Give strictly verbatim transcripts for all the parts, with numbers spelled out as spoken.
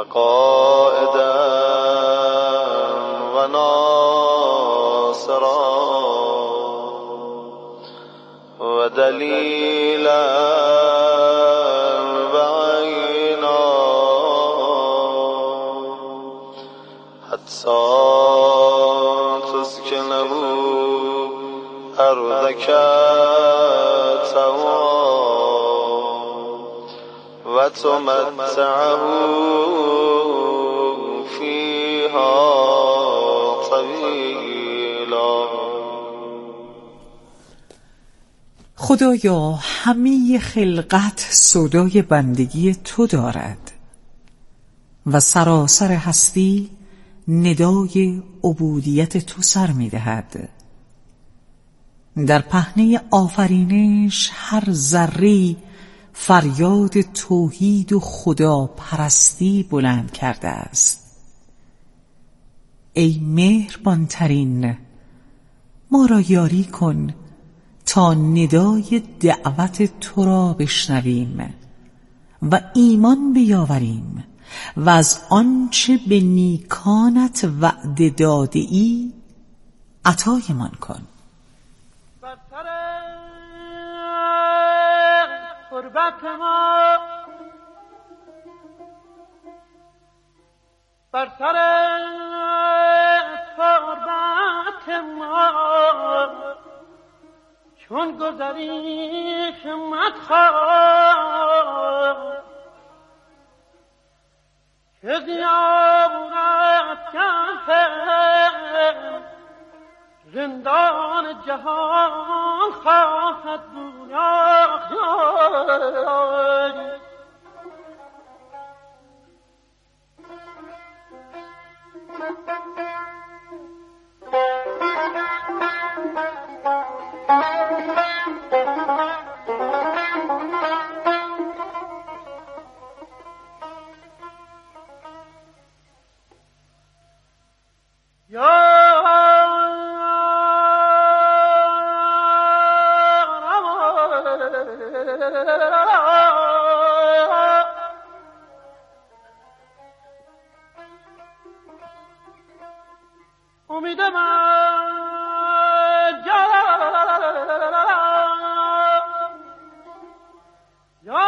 قائدا و ناصرا و دلیلا و عینا حتی تسکنه أرضك طوعا وتمتعه فيها طويلا. خدایا همه خلقت سودای بندگی تو دارد و سراسر هستی ندای عبودیت تو سر می دهد. در پهنه آفرینش هر ذره‌ای فریاد توحید و خدا پرستی بلند کرده است. ای مهربانترین، ما را یاری کن تا ندای دعوت تو را بشنویم و ایمان بیاوریم و از آنچه به نیکانت وعده داده ای عطایمان کن. بر سر قربت ما بر سر قربت ما چون گذری همت خواه که زیابونت کنفر زندان جهان خواهد بود. امید من جا یا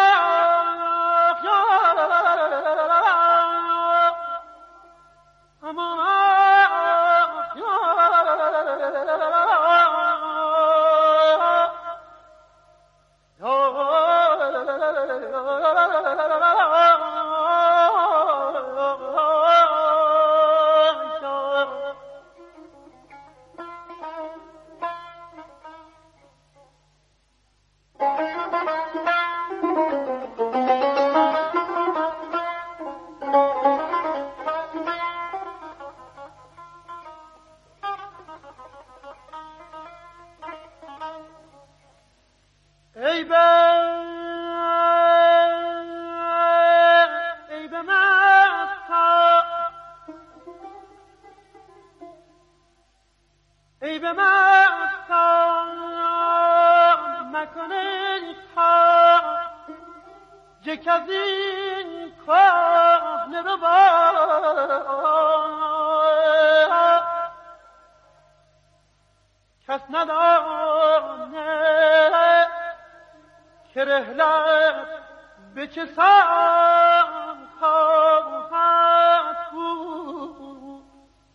ای به ای به مستا ای به مستا مکنه تا یک از این کهنه ربا کس ندانه که رحلت به چه سان خواهد بود.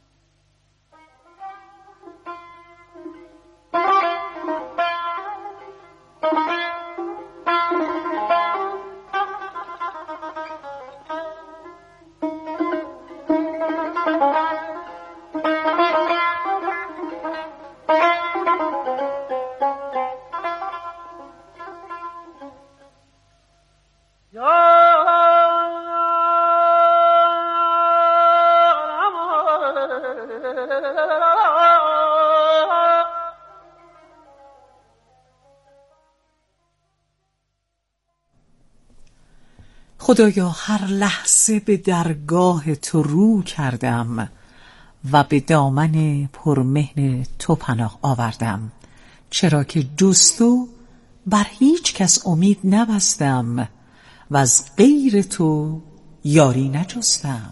خدایا هر لحظه به درگاه تو رو کردم و به دامن پرمهن تو پناه آوردم، چرا که جز تو بر هیچ کس امید نبستم و از غیر تو یاری نجستم.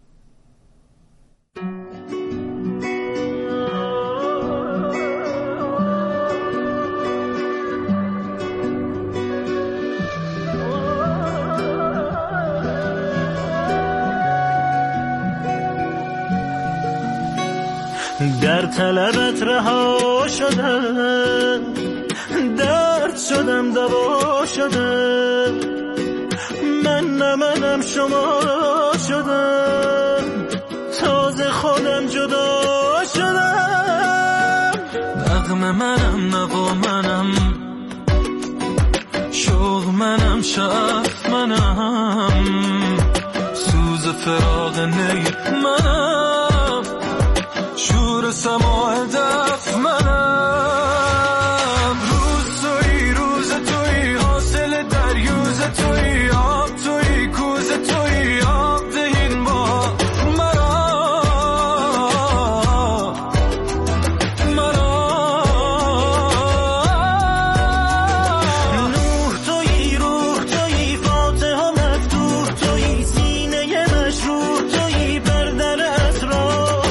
در طلبت رها شدم، درد شدم دوا شدم، من نه منم شما شدم، تازه خودم جدا شدم. نغمه منم نوا منم، شوق منم شعف منم، سوز فراق نی منم، شور سماع دف منم. روز توی روز توی حاصل دریوز توی، آب توی کوز توی آب دهین با مرا مرا. نور توی روح توی فاتح و مفتوح توی، سینه مشروح توی بر در اسرار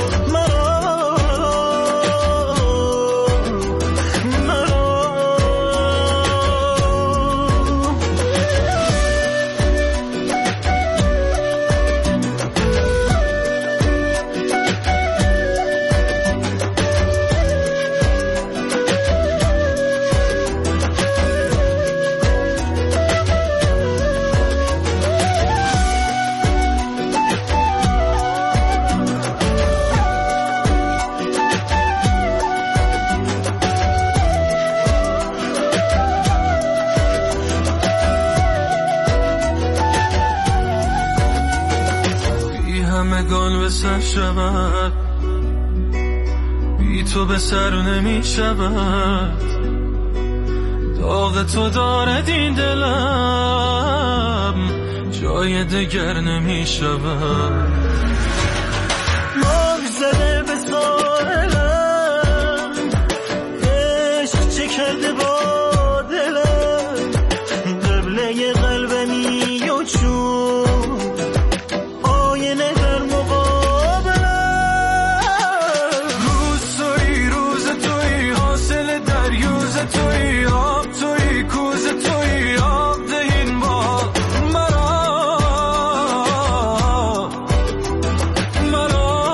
همگان به سر شود، بی تو به سر نمی شود، داغ تو دارد این دلم، جای دگر نمی شود. ماه زده به ساحلم، عشق چه کرده با دلم، قبله قلبمی و چون آینه در مقابلم. روز توی روز توی حاصل دریوز توی، آب توی کوز توی آب دهین با مرا مرا.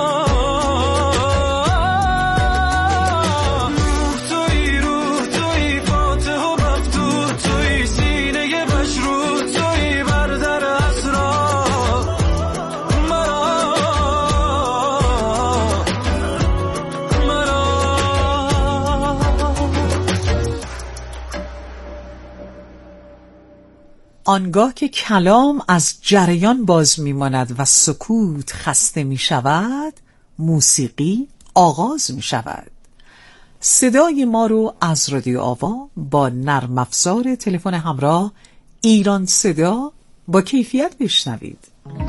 روح توی روح توی فاتح و مفتوح توی، سینه مشروح توی بر در اسرار مرا مرا. آنگاه که کلام از جریان باز میماند و سکوت خسته می شود، موسیقی آغاز می شود. صدای ما رو از رادیو آوا با نرم افزار تلفن همراه ایران صدا با کیفیت بشنوید.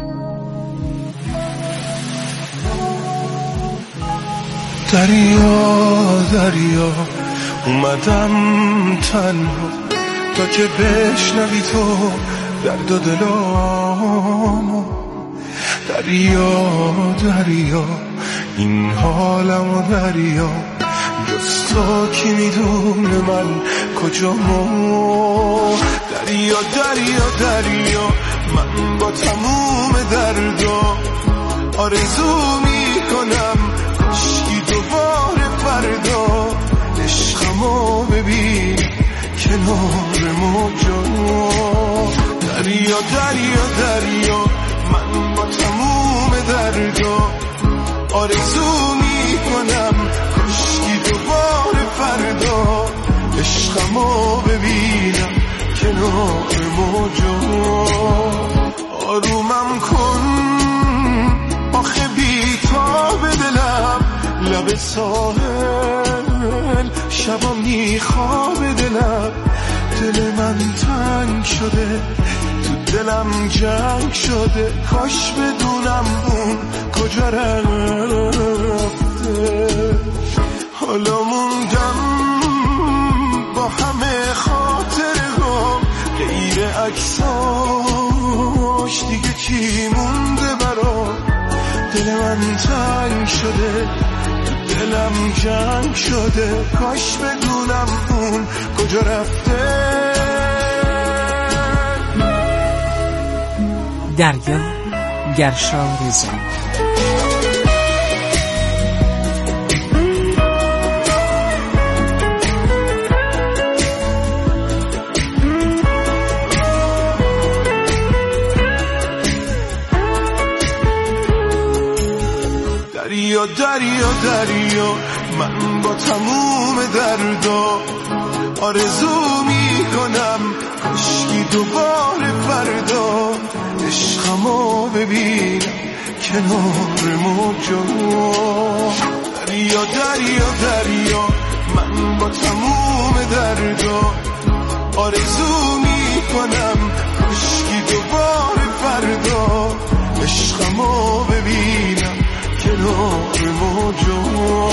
دریا دریا اومدم تنها تا که بشنوی تو درد و دلامو. دریا دریا این حالمو دریا، جز تو کی میدونه من کجامو. دریا دریا دریا من با تموم دردا آرزو میکنم کاشکی دوباره فردا عشقمو ببین کنار موجا. دریا دریا دریا من با تموم دردا آرزو میکنم کاشکی دوباره فردا عشقمو ببینم کنار موجا. آرومم کن آخه بی تا به دلم، لب ساحل شبا میخواب دلم. دل من تنگ شده تو دلم جنگ شده، کاش بدونم اون کجا رفته. حالا موندم با همه خاطرهام، غیر عکساش دیگه کی من تنگ شده، تو دلم جنگ شده، کاش بدونم اون کجا رفته. دریا گرشا رضایی. دریا دریا دریا من با تموم دردا آرزو میکنم کاشکی دوباره فردا عشقمو ببینم کنار موجا. دریا دریا دریا من با تموم دردا آرزو میکنم کاشکی دوباره فردا عشقمو ببینم کنار موجا.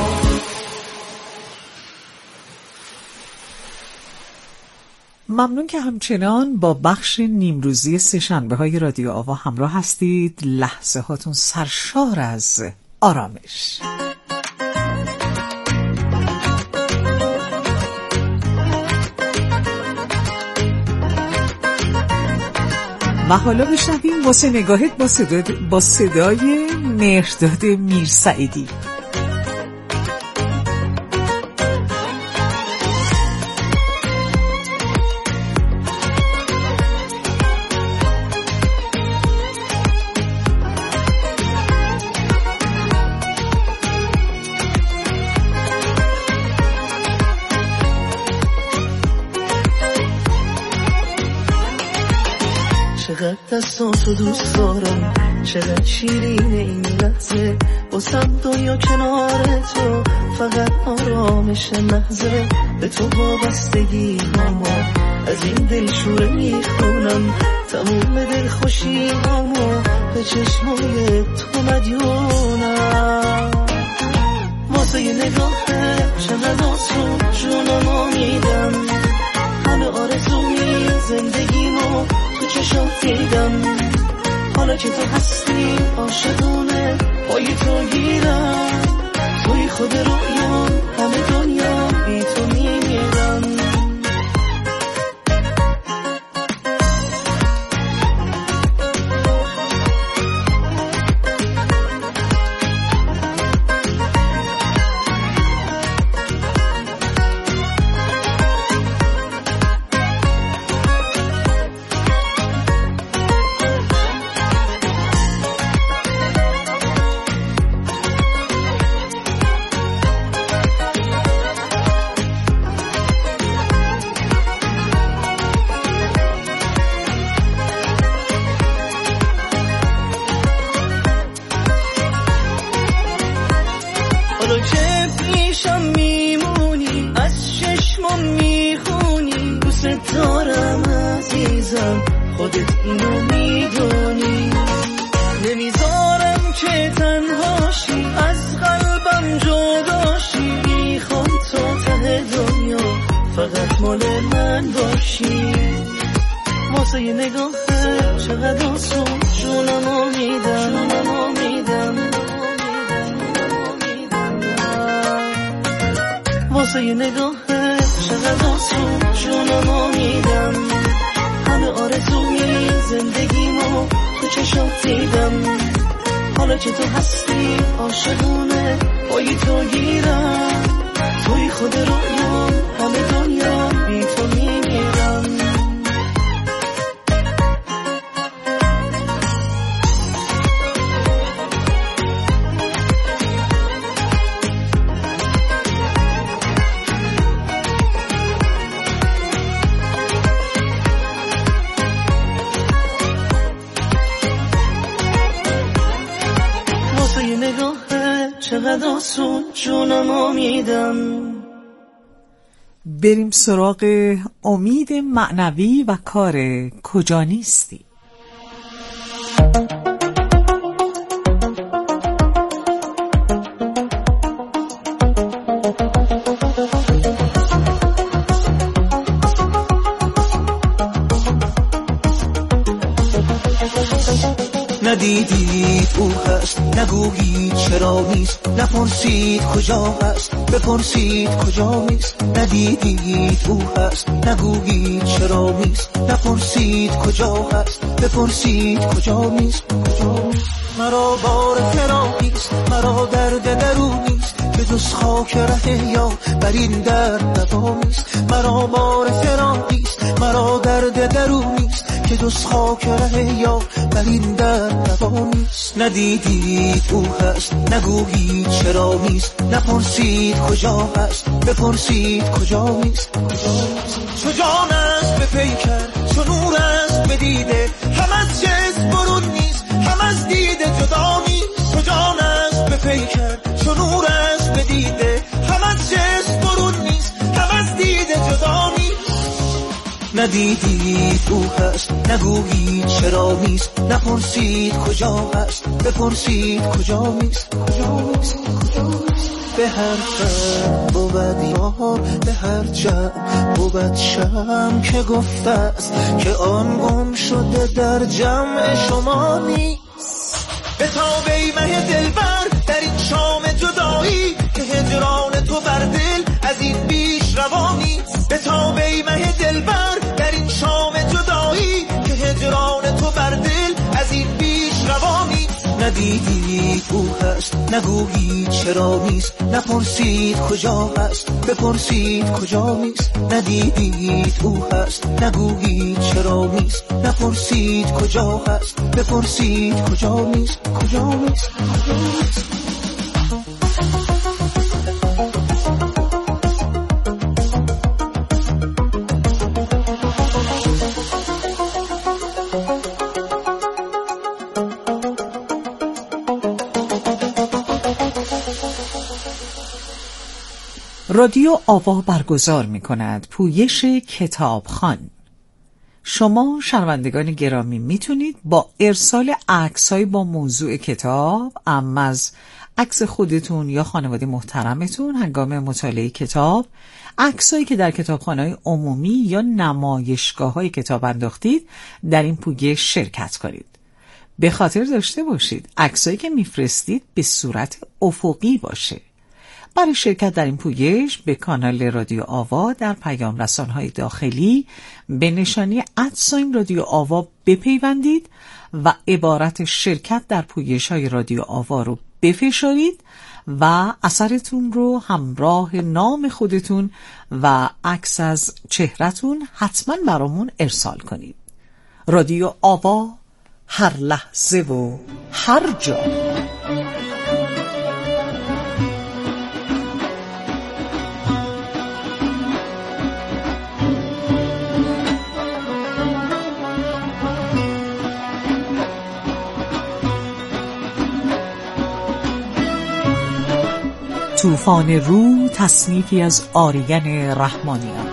ممنون که همچنان با بخش نیمروزی سه‌شنبه های رادیو آوا همراه هستید. لحظه هاتون سرشار از آرامش. و حالا بشنویم واسه نگاهت با, صدا با صدای مهرداد میرسعیدی. چقدر دستاتو دوست دارم، چقدر شیرین این لحظه، واسم دنیا کنار تو فقط آرامش محضه. به تو وابستگی هامو از این دل شوره میخونم، تموم دل خوشی هامو به چشمای تو مدیونم. واسه یه نگاهه چقدر آسون جونمو میدم، همه آرزوی زندگیمو تو چشم دیدم. حالا که تو هستی عاشقونه پای تو گیرم، توی خود رویام همه دنیا بی تو میمیرم. خودت اینو میدونی، نمیذارم که تنهاشی، از قلبم جداشی. میخوام تا ته دنیا فقط مال من باشی. واسه یه نگاهه چقدر آسون جونمو میدم، جونمو میدم. واسه یه نگاهه چقدر آسون جونمو میدم، همه آرزوی زندگیمو تو چشم دیدم. حالا که تو هستی عاشقونه پای تو گیرم، توی خود رویام همه دنیا بی تو میمیرم. چقدر آسون جونمو میدم. بریم سراغ امید معنوی و کار کجا نیستی. ندیدید او هست نگویید چرا نیست، نپرسید کجا هست بپرسید کجا نیست. ندیدید او هست نگویید چرا نیست، نپرسید کجا هست بپرسید کجا نیست. کجا نیست. مرا بار فراقیست، مرا درد درونیست که جز خاک ره یا بر این درد دوامیست. مرا بار فراقیست، مرا درد درونیست که جز خاک ره یا بر این درد دوامیست. ندیدید او هست نگویید چرا نیست، نپرسید کجا هست بپرسید کجا نیست. چو جان است به پیکر، چو نور است به دیده، هم از جسم برون نیست هم از دیده جدا نیست. چو جان است به پیکر، چو نور است به دیده، هم از جسم برون نیست هم از دیده جدا نیست. ندیدید او هست نگویید چرا نیست، نپرسید کجا هست بپرسید کجا نیست. کجا نیست. کجا نیست. به هر فر بود یار، به هر جمع بود شم که گفته است که آن گم شده در جمع شما نیست. به تاب ای مه دلبر در این شام جدایی که هجران تو بر دل از این بیش روا نیست. به تاب ای مه دلبر در این شام جدایی که هجران تو بر دل از این بیش روا نیست. ندیدید او هست نگویید چرا نیست، نپرسید کجا هست بپرسید کجا نیست. ندیدید او هست نگویید چرا نیست، نپرسید کجا هست بپرسید کجا نیست. کجا نیست. کجا نیست. رادیو آوا برگزار می کند پویش کتابخوان. شما شنوندگان گرامی میتونید با ارسال عکس‌های با موضوع کتاب، اما از عکس خودتون یا خانواده محترمتون هنگام مطالعه کتاب، عکسایی که در کتابخانه‌های عمومی یا نمایشگاه‌های کتاب انداختید، در این پویش شرکت کنید. به خاطر داشته باشید عکسایی که میفرستید به صورت افقی باشه. برای شرکت در این پویش به کانال رادیو آوا در پیام رسان‌های داخلی به نشانی ادساین رادیو آوا بپیوندید و عبارت شرکت در پویش‌های رادیو آوا رو بفشارید و اثرتون رو همراه نام خودتون و عکس از چهره‌تون حتما برامون ارسال کنید. رادیو آوا، هر لحظه و هر جا. طوفان رو تصنیفی از آریان رحمانیان.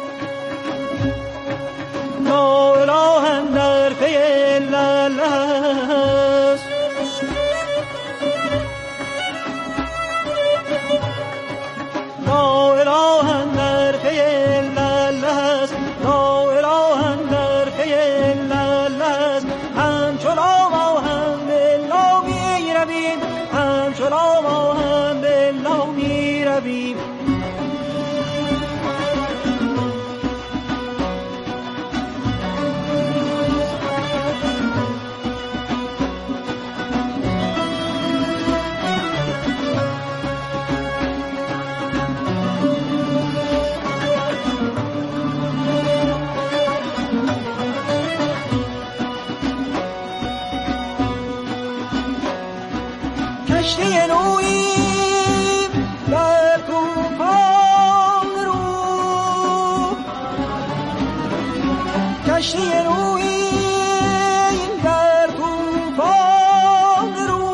لا اله الا الله کشتی نوییم در طوفان رو، کشتی نوییم در طوفان رو.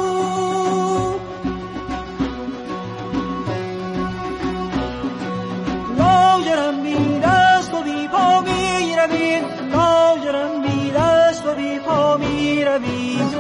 لاجرم بی دست و بی پا می رویم، لاجرم بی دست و بی پا می رویم.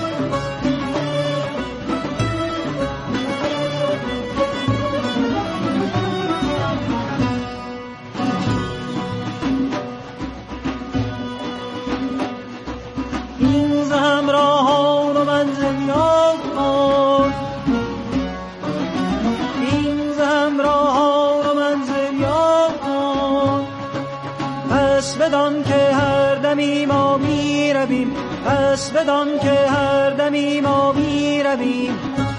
بدان که هر دمی ما می رویم، پس بدان که هر دمی ما می رویم.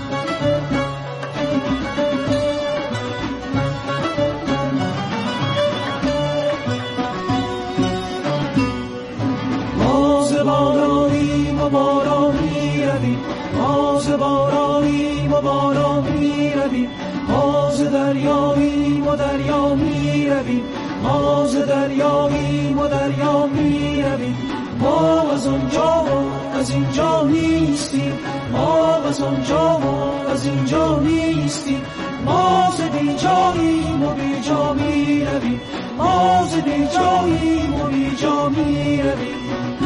ما ز بارانیم و باران می رویم، ما ز بارانیم و باران می رویم. ما ز دریاییم و دریا می رویم، ما ز دریاییم و دریا می رویم. ما از آنجا و از اینجا نیستیم، ما از آنجا و از اینجا نیستیم. ما ز بی جاییم و بی جا می رویم، ما ز بی جاییم و بی جا می رویم.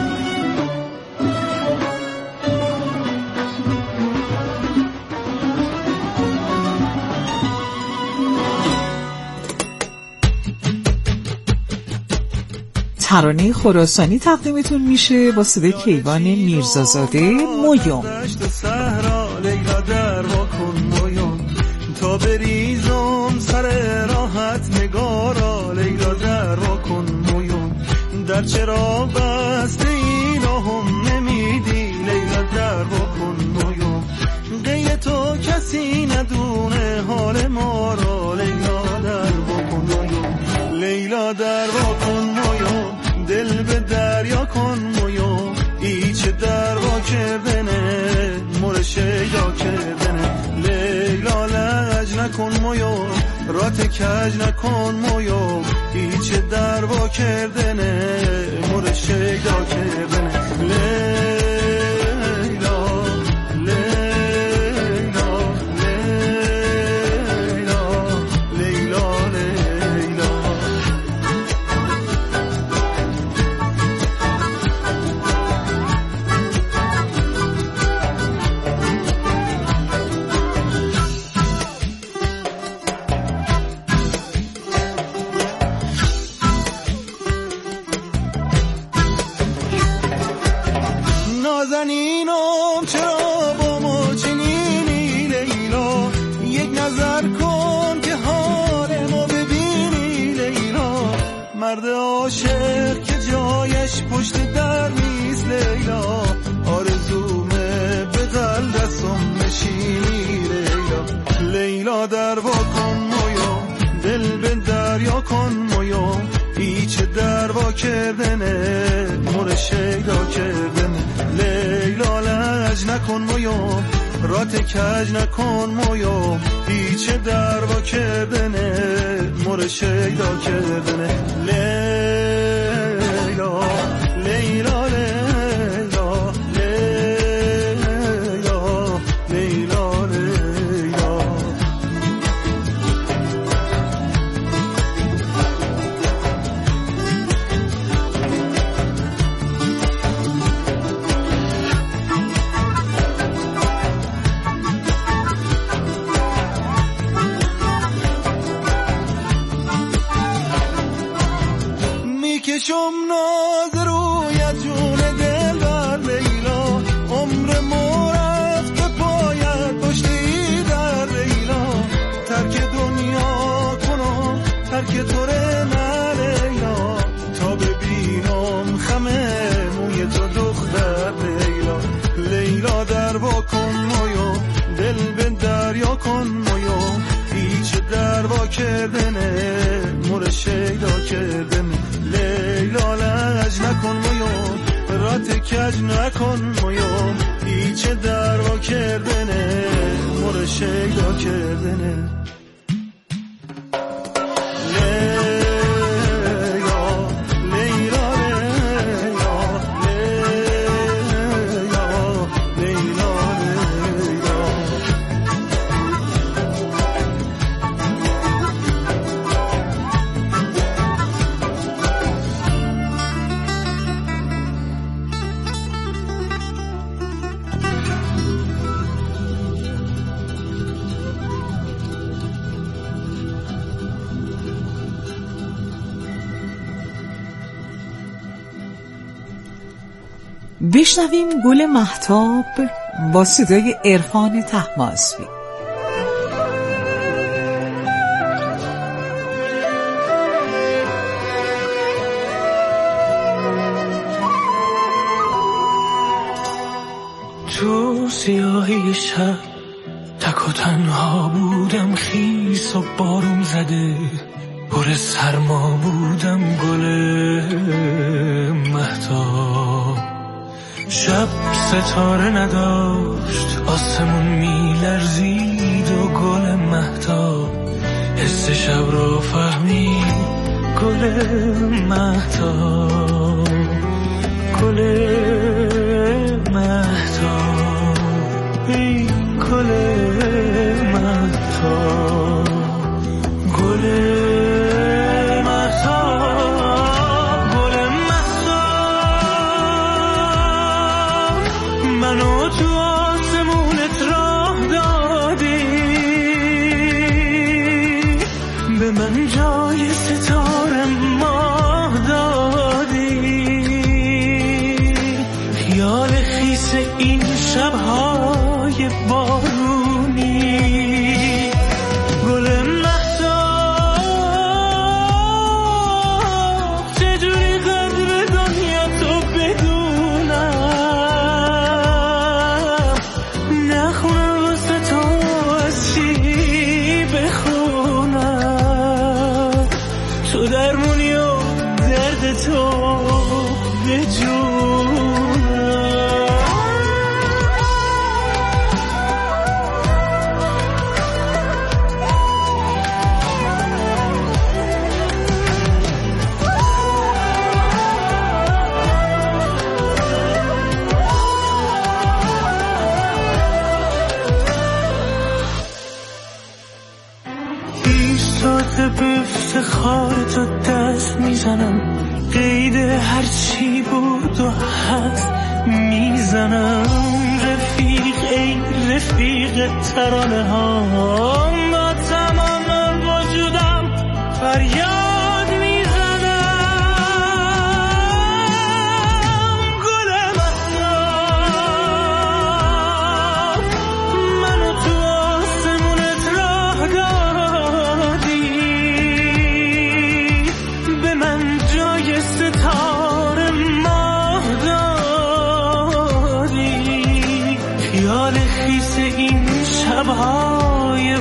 ترانه خراسانی تقدیمتون میشه با صدای کیوان میرزازاده. مویوم لیلا در واکن مویوم تا بریزم سر راحت نگارا. لیلا در واکن مویوم در چرا بسته این هم نمیدی. لیلا در واکن مویوم غیر تو کسی ندونه حال ما را. لیلا در واکن مویوم، لیلا در واکن مویوم دل به دریا کن مویوم. ایچ در وا کردنه مور شیدا کردنه. لیلا لج نکن مویوم رات کج نکن مویوم. ایچ در وا کردنه مور شیدا کردنه. لیلا نازنینم چرا با ما چنینی. لیلا یک نظر کن که حال ما ببینی. لیلا مرد عاشق که جایش پشت در نیست. لیلا آرزومه به قلب دستم نشینی. لیلا لیلا در وا کن مویوم دل به دریا کن مویوم. ایچ در وا کردنه مور شیدا کردنه. لیلا لج نکن مویوم رات کج نکن مویوم. ایچ در وا کردنه مور شیدا کردنه. لیلا لیلا لیلا لیلا لیلا لیلا. میکشم ناز رویت جون دل بر. لیلا عمر مورد که پاید پشتی در. لیلا ترک دنیا کنم ترک توره نه. لیلا تا ببینم خمه موی تو دختر. لیلا لیلا در وا کن مویوم دل به دریا کن مویوم. هیچ در وا کردنه مور شیدا کردنه. لیلا لج نکن مویوم رات کج نکن مویوم. هیچ در وا کردنه مور شیدا کردنه بشنویم گل مهتاب با صدای عرفان طهماسبی. تو سیاهی شب تک و تنها بودم، خیس و بارون زده پر سرما بودم، گل مهتاب. شب ستاره نداشت، آسمون میلرزید و گل مهتاب حس شب را فهمید، گل مهتاب، گل مهتاب، ای گل مهتاب، گل منو تو آسمونت راه دادی، به من جای ستاره ماه دادی، خیال خیس این شبهای بارونی، گل مهتاب. چجوری قدر دنیا تو بدونم، تو درمونی و درد تو به جونم. ایستاده به افتخار تو دست میزنم، قید هرچی بود و هست میزنم، رفیق ای رفیق ترانه ها، با تمام وجودم فریاد میزنم، گل مهتاب. منو تو آسمونت راه دادی، به من جای ستاره ماه دادی، خیال خیس این شبهای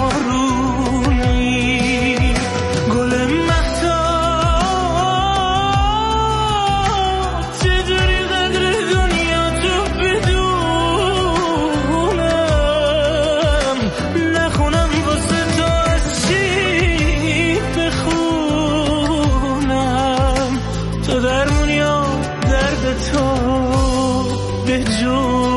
بارونی، گل مهتاب. چجوری قدر دنیا تو بدونم، نخونم واسه تو از چی بخونم، تو درمونی و درد تو به جون.